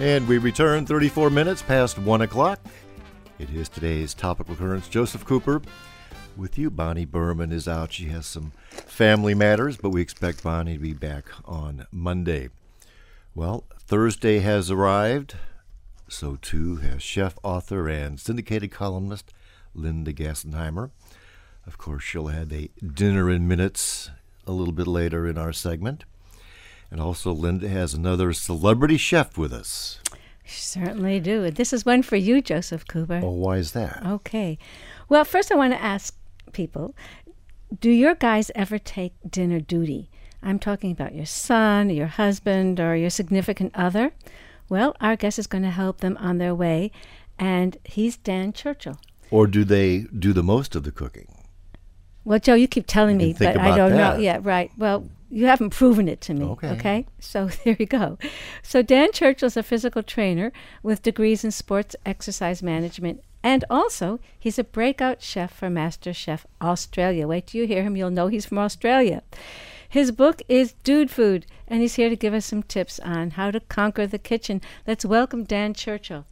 And we return 34 minutes past 1 o'clock. It is today's topical occurrence. Joseph Cooper with you. Bonnie Berman is out. She has some family matters, but we expect Bonnie to be back on Monday. Well, Thursday has arrived. So too has chef, author, and syndicated columnist Linda Gassenheimer. Of course, she'll have a dinner in minutes a little bit later in our segment. And also, Linda has another celebrity chef with us. Certainly do. This is one for you, Joseph Cooper. Oh, why is that? Okay. Well, first I want to ask people, do your guys ever take dinner duty? I'm talking about your son, your husband, or your significant other. Well, our guest is going to help them on their way, and he's Dan Churchill. Or do they do the most of the cooking? Well, Joe, you keep telling me, but I don't know. Yeah, right. Well, you haven't proven it to me. Okay? So there you go. So Dan Churchill's a physical trainer with degrees in sports exercise management, and also he's a breakout chef for MasterChef Australia. Wait till you hear him, you'll know he's from Australia. His book is Dude Food, and he's here to give us some tips on how to conquer the kitchen. Let's welcome Dan Churchill.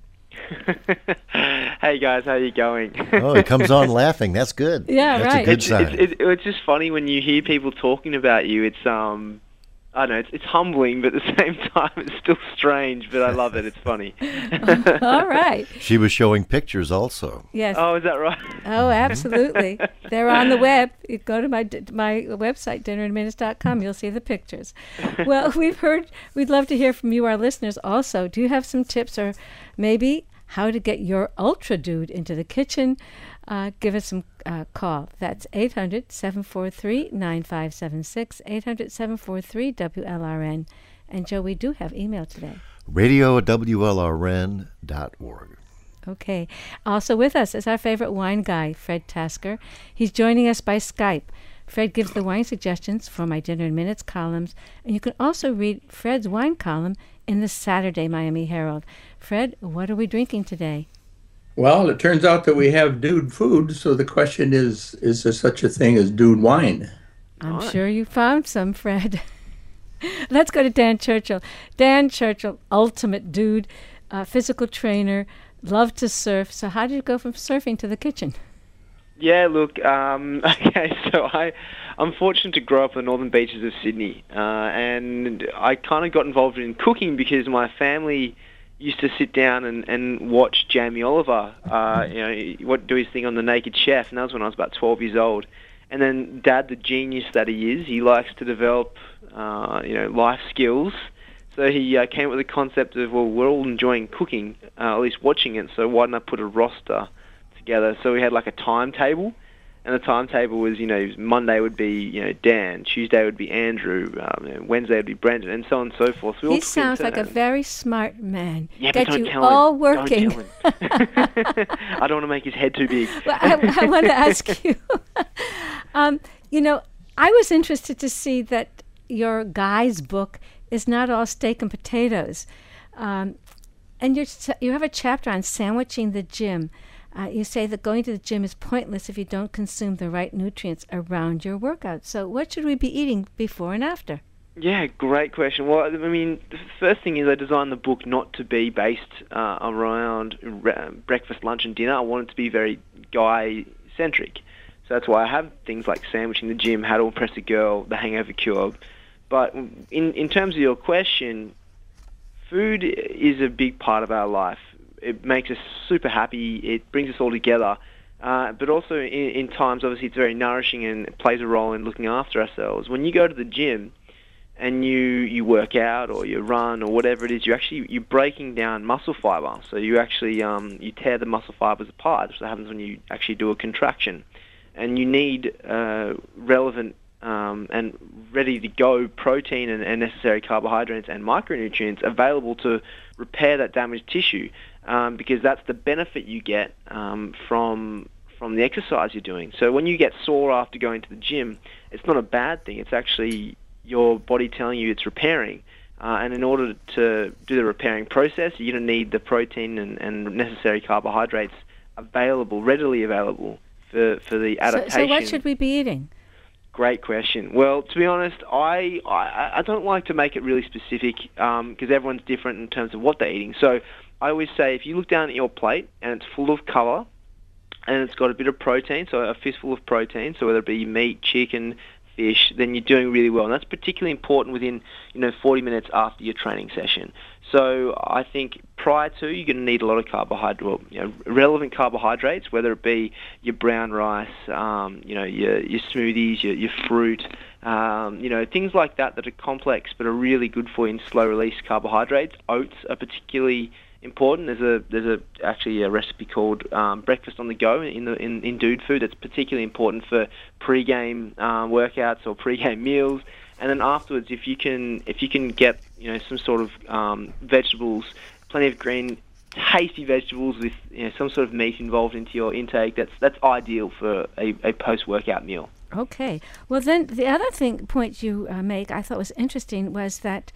Hey guys, how you going? Oh, he comes on laughing. That's good. Yeah, that's right. A good sign. It's just funny when you hear people talking about you. It's I don't know. It's humbling, but at the same time, it's still strange. But I love it. It's funny. All right. She was showing pictures also. Yes. Oh, is that right? Oh, absolutely. They're on the web. You go to my website, dinnerinminutes.com. You'll see the pictures. Well, we'd love to hear from you, our listeners, also. Do you have some tips or maybe how to get your ultra dude into the kitchen? Give us some call. That's 800-743-9576, 800-743-WLRN. And, Joe, we do have email today. radio@WLRN.org. Okay. Also with us is our favorite wine guy, Fred Tasker. He's joining us by Skype. Fred gives the wine suggestions for my Dinner in Minutes columns, and you can also read Fred's wine column in the Saturday Miami Herald. Fred, what are we drinking today? Well, it turns out that we have dude food, so the question is there such a thing as dude wine? I'm sure you found some, Fred. Let's go to Dan Churchill. Dan Churchill, ultimate dude, physical trainer, loved to surf. So how did you go from surfing to the kitchen? Yeah, look, okay, so I'm fortunate to grow up on the northern beaches of Sydney, and I kind of got involved in cooking because my family used to sit down and watch Jamie Oliver, do his thing on The Naked Chef, and that was when I was about 12 years old. And then Dad, the genius that he is, he likes to develop, life skills. So he came up with the concept of, well, we're all enjoying cooking, at least watching it, so why don't I put a roster together? So we had like a timetable, and the timetable was, Monday would be, Dan, Tuesday would be Andrew, Wednesday would be Brendan, and so on and so forth. He sounds like a very smart man. Yeah, Get but don't you tell all him. working. Don't tell him. I don't want to make his head too big. Well, I want to ask you, I was interested to see that your guy's book is not all steak and potatoes. And you have a chapter on sandwiching the gym. You say that going to the gym is pointless if you don't consume the right nutrients around your workout. So what should we be eating before and after? Yeah, great question. Well, I mean, the first thing is I designed the book not to be based around breakfast, lunch, and dinner. I want it to be very guy-centric. So that's why I have things like Sandwiching the Gym, How to Impress a Girl, The Hangover Cure. But in terms of your question, food is a big part of our life. It makes us super happy. It brings us all together. But also in times, obviously, it's very nourishing and it plays a role in looking after ourselves. When you go to the gym and you work out or you run or whatever it is, you're breaking down muscle fiber. So you actually you tear the muscle fibers apart. That's what happens when you actually do a contraction. And you need relevant and ready-to-go protein and necessary carbohydrates and micronutrients available to repair that damaged tissue, because that's the benefit you get from the exercise you're doing. So when you get sore after going to the gym, it's not a bad thing. It's actually your body telling you it's repairing. And in order to do the repairing process, you're going to need the protein and necessary carbohydrates readily available for the adaptation. So what should we be eating? Great question. Well, to be honest, I don't like to make it really specific because everyone's different in terms of what they're eating. So I always say if you look down at your plate and it's full of colour and it's got a bit of protein, so a fistful of protein, so whether it be meat, chicken, fish, then you're doing really well. And that's particularly important within 40 minutes after your training session. So I think prior to, you're going to need a lot of carbohydrate, relevant carbohydrates, whether it be your brown rice, your smoothies, your fruit, things like that are complex but are really good for you in slow release carbohydrates. Oats are particularly important. There's actually a recipe called breakfast on the go in Dude Food that's particularly important for pre-game workouts or pre-game meals. And then afterwards, if you can get some sort of vegetables, plenty of green, tasty vegetables with some sort of meat involved into your intake, that's ideal for a post-workout meal. Okay. Well, then the other point you make I thought was interesting was that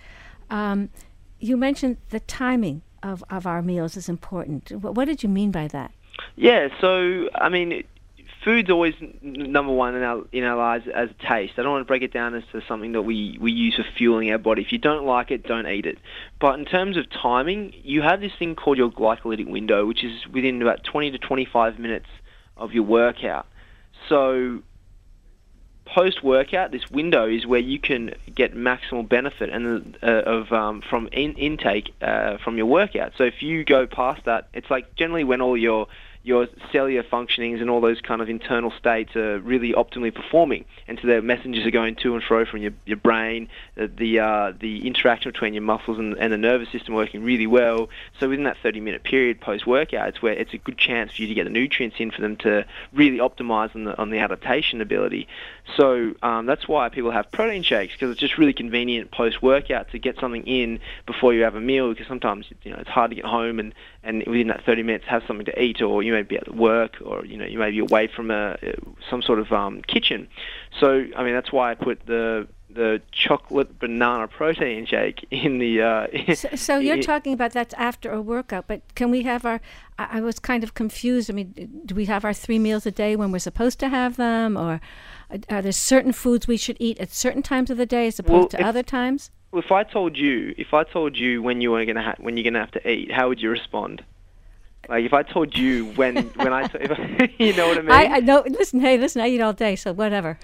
you mentioned the timing of our meals is important. What did you mean by that? Yeah, so, I mean, food's always number one in our lives as taste. I don't want to break it down as to something that we use for fueling our body. If you don't like it, don't eat it. But in terms of timing, you have this thing called your glycolytic window, which is within about 20 to 25 minutes of your workout. So post-workout, this window is where you can get maximal benefit from intake from your workout. So if you go past that, it's like generally when all your cellular functionings and all those kind of internal states are really optimally performing, and so the messages are going to and fro from your brain, the interaction between your muscles and the nervous system working really well. So within that 30-minute period post-workout, it's where it's a good chance for you to get the nutrients in for them to really optimize on the adaptation ability. So that's why people have protein shakes, because it's just really convenient post-workout to get something in before you have a meal, because sometimes it's hard to get home and within that 30 minutes have something to eat, or you may be at work, or you may be away from some sort of kitchen. So I mean that's why I put the chocolate banana protein shake in the. So you're talking about that's after a workout, but can we have I was kind of confused. I mean, do we have our 3 meals a day when we're supposed to have them, or are there certain foods we should eat at certain times of the day as opposed to other times? Well, if I told you when you're gonna have to eat, how would you respond? Like if I told you when you know what I mean? I know. Listen, I eat all day, so whatever.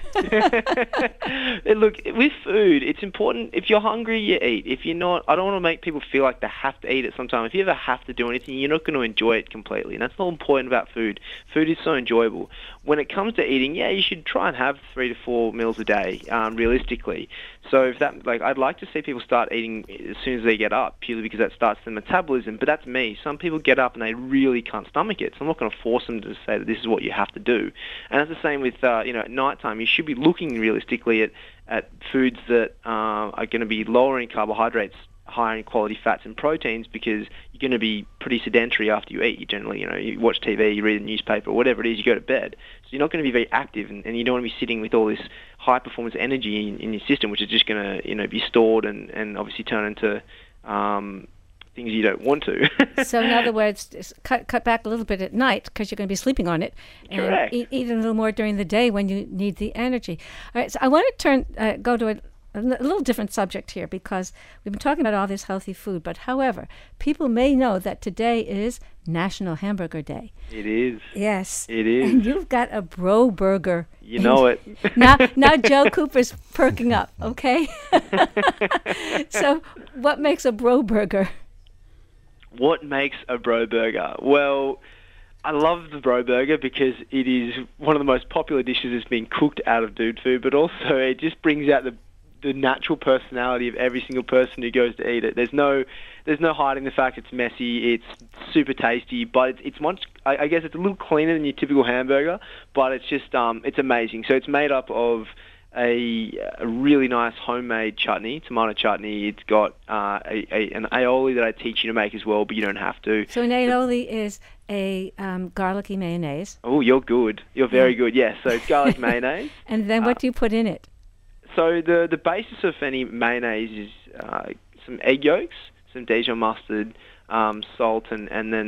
Look, with food, it's important. If you're hungry, you eat. If you're not, I don't want to make people feel like they have to eat at some time. If you ever have to do anything, you're not going to enjoy it completely. And that's the whole point about food. Food is so enjoyable. When it comes to eating, yeah, you should try and have 3 to 4 meals a day, realistically. So if that, I'd like to see people start eating as soon as they get up, purely because that starts their metabolism. But that's me. Some people get up and they really can't stomach it. So I'm not going to force them to say that this is what you have to do. And that's the same with, at night time. You should be looking realistically at foods that are going to be lower in carbohydrates, higher in quality fats and proteins, because you're going to be pretty sedentary after you eat. You generally, you watch TV, you read a newspaper, whatever it is, you go to bed. So you're not going to be very active, and you don't want to be sitting with all this high performance energy in your system, which is just going to, be stored and obviously turn into things you don't want to. So in other words, cut back a little bit at night because you're going to be sleeping on it, and Correct. Eat a little more during the day when you need the energy. All right, so I want to go to a little different subject here, because we've been talking about all this healthy food, but however, people may know that today is National Hamburger Day. It is. Yes. It is. And you've got a bro burger. You know it. Now Joe Cooper's perking up, okay? So what makes a bro burger? What makes a bro burger? Well, I love the bro burger because it is one of the most popular dishes that's being cooked out of Dude Food, but also it just brings out the natural personality of every single person who goes to eat it. There's no hiding the fact it's messy, it's super tasty, but it's much, I guess it's a little cleaner than your typical hamburger, but it's just, it's amazing. So it's made up of a really nice homemade chutney, tomato chutney. It's got an aioli that I teach you to make as well, but you don't have to. So an aioli is a garlicky mayonnaise. Oh, you're good. You're very good, yes. So it's garlic mayonnaise. And then what do you put in it? So the basis of any mayonnaise is some egg yolks, some Dijon mustard, salt, and then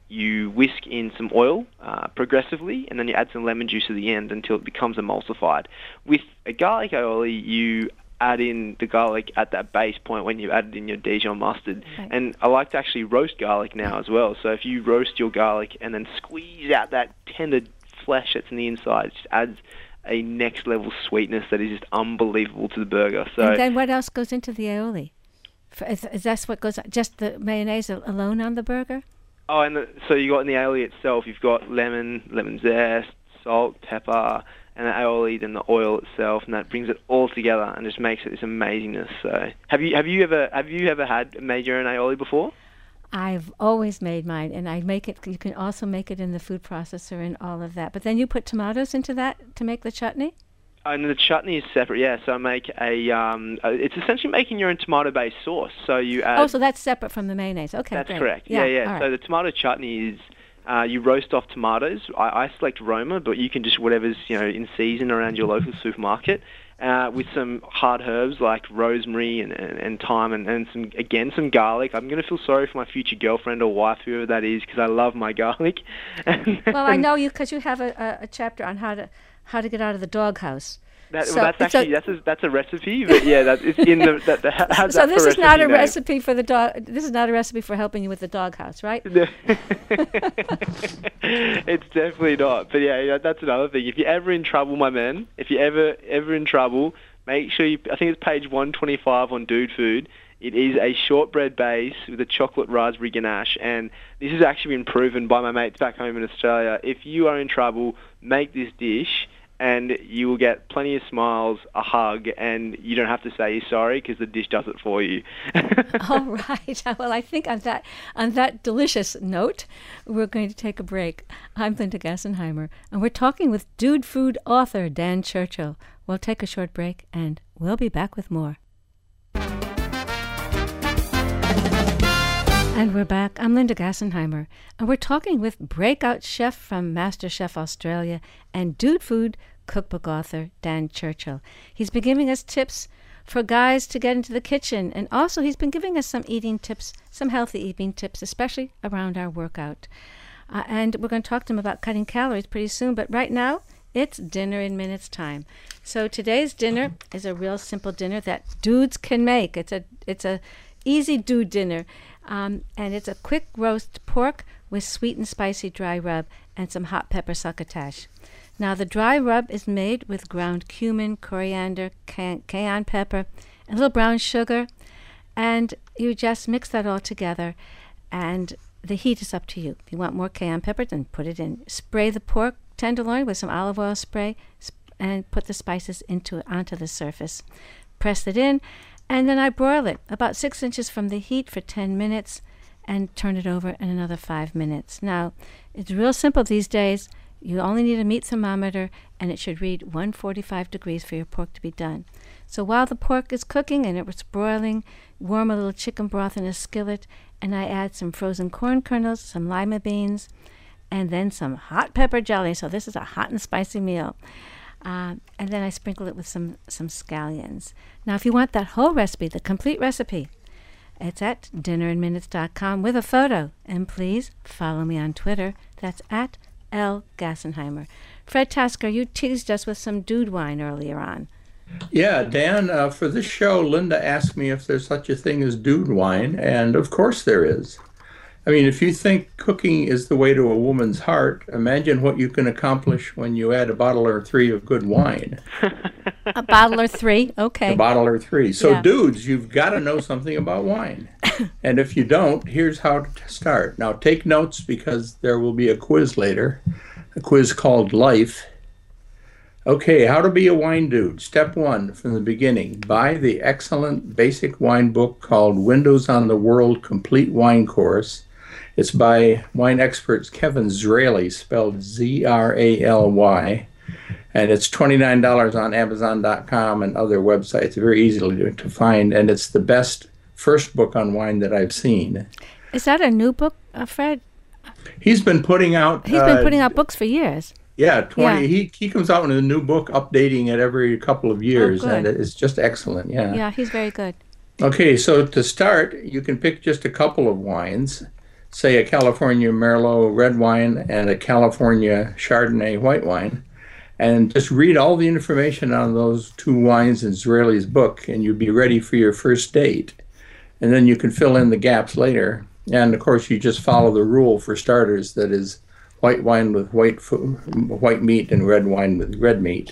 you whisk in some oil progressively, and then you add some lemon juice at the end until it becomes emulsified. With a garlic aioli, you add in the garlic at that base point when you added in your Dijon mustard. Okay. And I like to actually roast garlic now as well. So if you roast your garlic and then squeeze out that tender flesh that's in the inside, it just adds a next level sweetness that is just unbelievable to the burger. So and then what else goes into the aioli? Is that what goes, just the mayonnaise alone on the burger? Oh, and so you got in the aioli itself, you've got lemon zest, salt, pepper, and the aioli, then the oil itself, and that brings it all together and just makes it this amazingness. So, have you ever made your own aioli before? I've always made mine, and I make it. You can also make it in the food processor and all of that. But then you put tomatoes into that to make the chutney. And the chutney is separate, yeah. So I make it's essentially making your own tomato-based sauce. So you add. Oh, so that's separate from the mayonnaise. Okay, that's great. Correct. Yeah. Right. So the tomato chutney is you roast off tomatoes. I select Roma, but you can just whatever's in season around your local supermarket. With some hard herbs like rosemary and thyme and some garlic. I'm going to feel sorry for my future girlfriend or wife, whoever that is, because I love my garlic. Well, I know you because you have a chapter on how to get out of the doghouse. That's a recipe, but yeah, it's in the that has so that this is not a name. Recipe for the dog. This is not a recipe for helping you with the doghouse, right? It's definitely not. But yeah, that's another thing. If you're ever in trouble, my man, if you're ever in trouble, make sure I think it's page 125 on Dude Food. It is a shortbread base with a chocolate raspberry ganache, and this has actually been proven by my mates back home in Australia. If you are in trouble, make this dish, and you will get plenty of smiles, a hug, and you don't have to say you're sorry because the dish does it for you. All right. Well, I think on that delicious note, we're going to take a break. I'm Linda Gassenheimer, and we're talking with Dude Food author Dan Churchill. We'll take a short break, and we'll be back with more. And we're back. I'm Linda Gassenheimer, and we're talking with breakout chef from MasterChef Australia and Dude Food cookbook author Dan Churchill. He's been giving us tips for guys to get into the kitchen, and also he's been giving us some eating tips, some healthy eating tips, especially around our workout. And we're going to talk to him about cutting calories pretty soon, but right now it's dinner in minutes time. So today's dinner is a real simple dinner that dudes can make. It's a easy dude dinner. And it's a quick roast pork with sweet and spicy dry rub and some hot pepper succotash. Now, the dry rub is made with ground cumin, coriander, cayenne pepper, and a little brown sugar. And you just mix that all together. And the heat is up to you. If you want more cayenne pepper, then put it in. Spray the pork tenderloin with some olive oil spray and put the spices onto the surface. Press it in. And then I broil it about 6 inches from the heat for 10 minutes and turn it over in another 5 minutes. Now, it's real simple these days. You only need a meat thermometer, and it should read 145 degrees for your pork to be done. So while the pork is cooking and it's broiling, warm a little chicken broth in a skillet, and I add some frozen corn kernels, some lima beans, and then some hot pepper jelly. So this is a hot and spicy meal. And then I sprinkle it with some scallions. Now, if you want that whole recipe, the complete recipe, it's at dinnerinminutes.com with a photo. And please follow me on Twitter. That's at L. Gassenheimer. Fred Tasker, you teased us with some dude wine earlier on. Yeah, Dan, for this show, Linda asked me if there's such a thing as dude wine, and of course there is. I mean, if you think cooking is the way to a woman's heart, imagine what you can accomplish when you add a bottle or three of good wine. A bottle or three, okay. A bottle or three. So, Dudes, you've got to know something about wine. And if you don't, here's how to start. Now, take notes because there will be a quiz later, a quiz called Life. Okay, how to be a wine dude. Step 1, from the beginning. Buy the excellent basic wine book called Windows on the World Complete Wine Course. It's by wine experts Kevin Zraly, spelled Z-R-A-L-Y, and it's $29 on Amazon.com and other websites. Very easy to find, and it's the best first book on wine that I've seen. Is that a new book, Fred? He's been putting out... He's been putting out books for years. Yeah, he comes out with a new book, updating it every couple of years, and it's just excellent, Yeah, he's very good. Okay, so to start, you can pick just a couple of wines. say a California Merlot red wine and a California Chardonnay white wine, and just read all the information on those two wines in Zraly's book, and you'll be ready for your first date. And then you can fill in the gaps later. And of course, you just follow the rule for starters, that is white wine with white meat and red wine with red meat.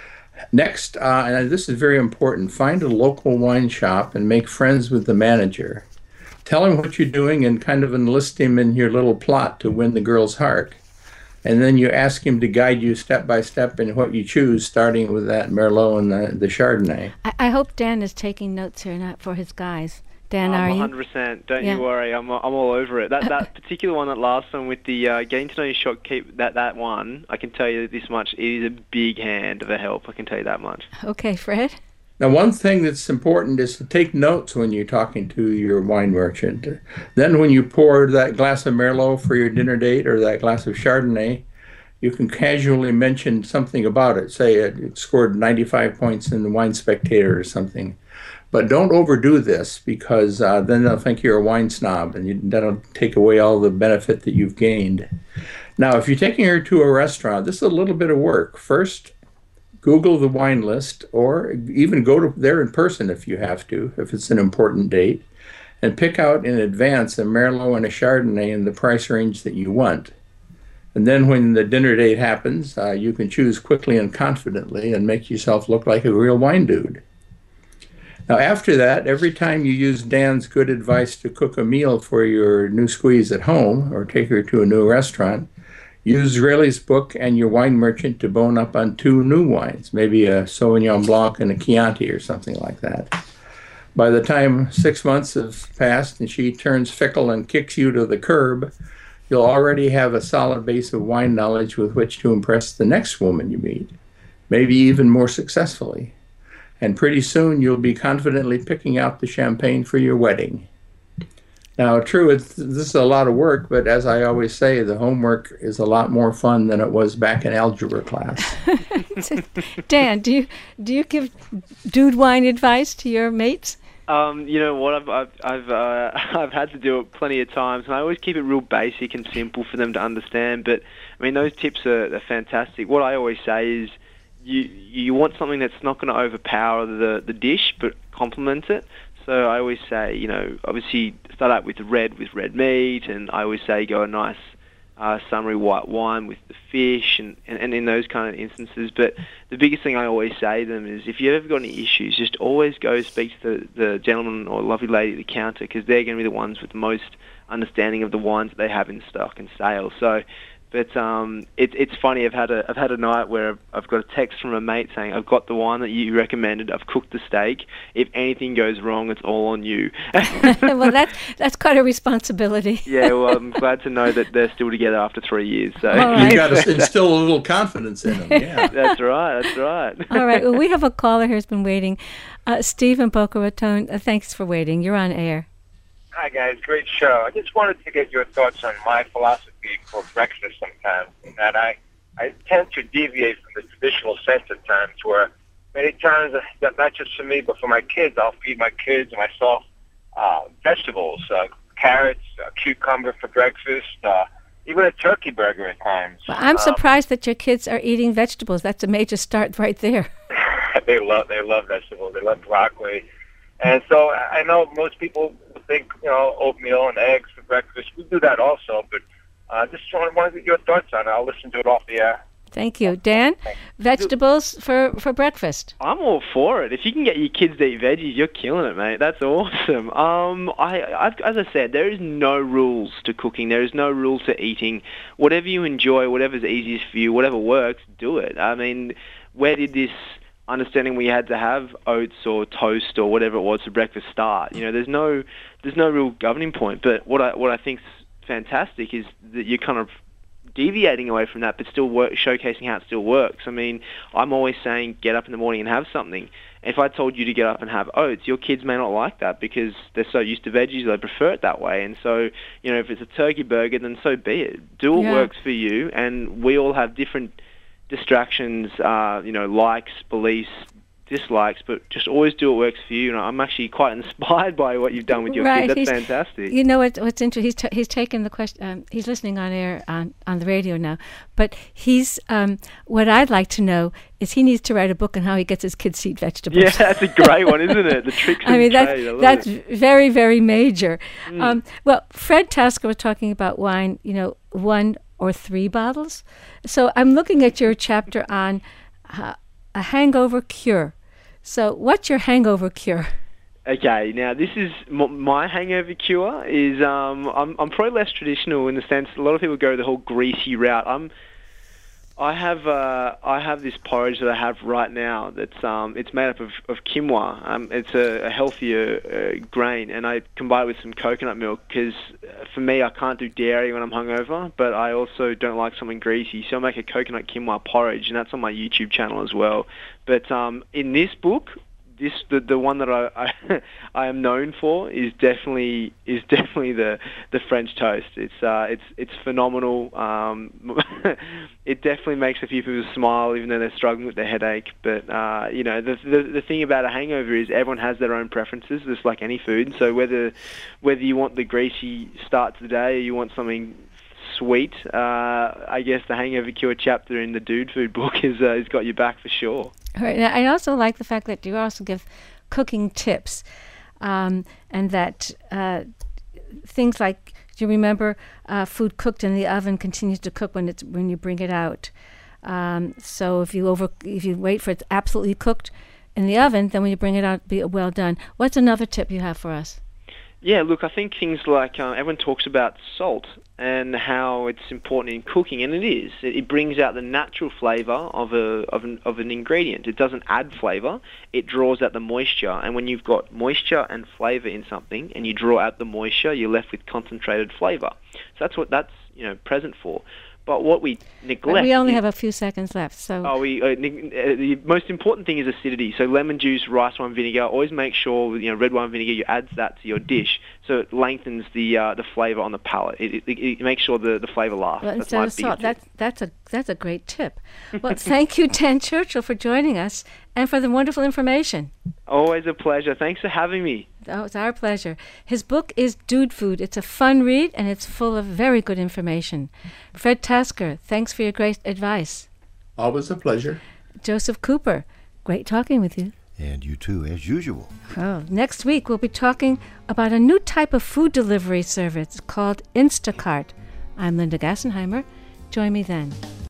Next, and this is very important, find a local wine shop and make friends with the manager. Tell him what you're doing and kind of enlist him in your little plot to win the girl's heart. And then you ask him to guide you step by step in what you choose, starting with that Merlot and the Chardonnay. I hope Dan is taking notes here, not for his guys. Dan, are you? 100%. Don't you worry. I'm all over it. That particular one, that last one with the getting to know your shopkeep, that one, I can tell you this much, it is a big hand of a help. I can tell you that much. Okay, Fred? Now, one thing that's important is to take notes when you're talking to your wine merchant. Then when you pour that glass of Merlot for your dinner date or that glass of Chardonnay, you can casually mention something about it. Say it scored 95 points in the Wine Spectator or something. But don't overdo this, because then they'll think you're a wine snob, and that'll take away all the benefit that you've gained. Now, if you're taking her to a restaurant, this is a little bit of work. First, Google the wine list, or even go to there in person if you have to, if it's an important date, and pick out in advance a Merlot and a Chardonnay in the price range that you want. And then when the dinner date happens, you can choose quickly and confidently and make yourself look like a real wine dude. Now, after that, every time you use Dan's good advice to cook a meal for your new squeeze at home or take her to a new restaurant, use Zraly's book and your wine merchant to bone up on two new wines, maybe a Sauvignon Blanc and a Chianti or something like that. By the time 6 months have passed and she turns fickle and kicks you to the curb, you'll already have a solid base of wine knowledge with which to impress the next woman you meet, maybe even more successfully. And pretty soon you'll be confidently picking out the champagne for your wedding. Now, true, this is a lot of work, but as I always say, the homework is a lot more fun than it was back in algebra class. Dan, do you give dude wine advice to your mates? You know what? I've had to do it plenty of times, and I always keep it real basic and simple for them to understand. But I mean, those tips are fantastic. What I always say is, you want something that's not going to overpower the dish, but complement it. So I always say, you know, obviously start out with red meat, and I always say go a nice summery white wine with the fish, and in those kind of instances. But the biggest thing I always say to them is, if you've ever got any issues, just always go speak to the gentleman or lovely lady at the counter, because they're going to be the ones with the most understanding of the wines that they have in stock and sale. So. But it's funny. I've had a night where I've got a text from a mate saying, "I've got the wine that you recommended. I've cooked the steak. If anything goes wrong, it's all on you." Well, that's quite a responsibility. Yeah. Well, I'm glad to know that they're still together after 3 years. So right. You got to instill a little confidence in them. Yeah. That's right. All right. Well, we have a caller who's been waiting. Steve in Boca Raton. Thanks for waiting. You're on air. Hi, guys. Great show. I just wanted to get your thoughts on my philosophy for breakfast sometimes. That I tend to deviate from the traditional sense at times, where many times, not just for me, but for my kids, I'll feed my kids and myself vegetables, carrots, cucumber for breakfast, even a turkey burger at times. Well, I'm surprised that your kids are eating vegetables. That's a major start right there. They love vegetables. They love broccoli. And so I know most people think, oatmeal and eggs for breakfast. We do that also, but just want to get your thoughts on it. I'll listen to it off the air. Thank you. Dan, vegetables for breakfast? I'm all for it. If you can get your kids to eat veggies, you're killing it, mate. That's awesome. As I said, there is no rules to cooking. There is no rules to eating. Whatever you enjoy, whatever's easiest for you, whatever works, do it. I mean, where did this understanding we had to have oats or toast or whatever it was for breakfast start? There's no real governing point. But what I think's fantastic is that you're kind of deviating away from that, but still showcasing how it still works. I mean, I'm always saying get up in the morning and have something. If I told you to get up and have oats, your kids may not like that because they're so used to veggies, they prefer it that way. And so, if it's a turkey burger, then so be it. Do what works for you, and we all have different distractions, likes, beliefs, dislikes, but just always do what works for you. And I'm actually quite inspired by what you've done with your kid. That's fantastic. You know what's interesting? He's taken the question. He's listening on air on the radio now. But he's what I'd like to know is he needs to write a book on how he gets his kids to eat vegetables. Yeah, that's a great one, isn't it? The tricks. I mean, that's very, very major. Well, Fred Tasker was talking about wine. 1 or 3 bottles. So I'm looking at your chapter on a hangover cure. So what's your hangover cure? Okay, now this is my hangover cure. Is I'm probably less traditional in the sense a lot of people go the whole greasy route. I have this porridge that I have right now that's it's made up of quinoa. It's a healthier grain, and I combine it with some coconut milk because for me I can't do dairy when I'm hungover, but I also don't like something greasy, so I make a coconut quinoa porridge, and that's on my YouTube channel as well. But in this book, the one that I am known for is definitely the French toast. It's phenomenal. It definitely makes a few people smile even though they're struggling with their headache. But the thing about a hangover is everyone has their own preferences, just like any food. So whether you want the greasy start to the day or you want something sweet, I guess the hangover cure chapter in the Dude Food book has got your back for sure. All right. I also like the fact that you also give cooking tips, and that things like, do you remember food cooked in the oven continues to cook when you bring it out. So if you wait for it absolutely cooked in the oven, then when you bring it out, be well done. What's another tip you have for us? Yeah, look, I think things like everyone talks about salt and how it's important in cooking, and it is. It brings out the natural flavour of an ingredient. It doesn't add flavour; it draws out the moisture. And when you've got moisture and flavour in something, and you draw out the moisture, you're left with concentrated flavour. So that's what that's present for. But what we neglect... But we only have a few seconds left, so... the most important thing is acidity. So lemon juice, rice wine vinegar, always make sure, red wine vinegar, you add that to your dish so it lengthens the flavour on the palate. It makes sure the flavour lasts. Well, instead of salt, that's a great tip. Well, thank you, Dan Churchill, for joining us and for the wonderful information. Always a pleasure. Thanks for having me. Oh, it's our pleasure. His book is Dude Food. It's a fun read, and it's full of very good information. Fred Tasker, thanks for your great advice. Always a pleasure. Joseph Cooper, great talking with you. And you too, as usual. Oh, next week we'll be talking about a new type of food delivery service called Instacart. I'm Linda Gassenheimer. Join me then.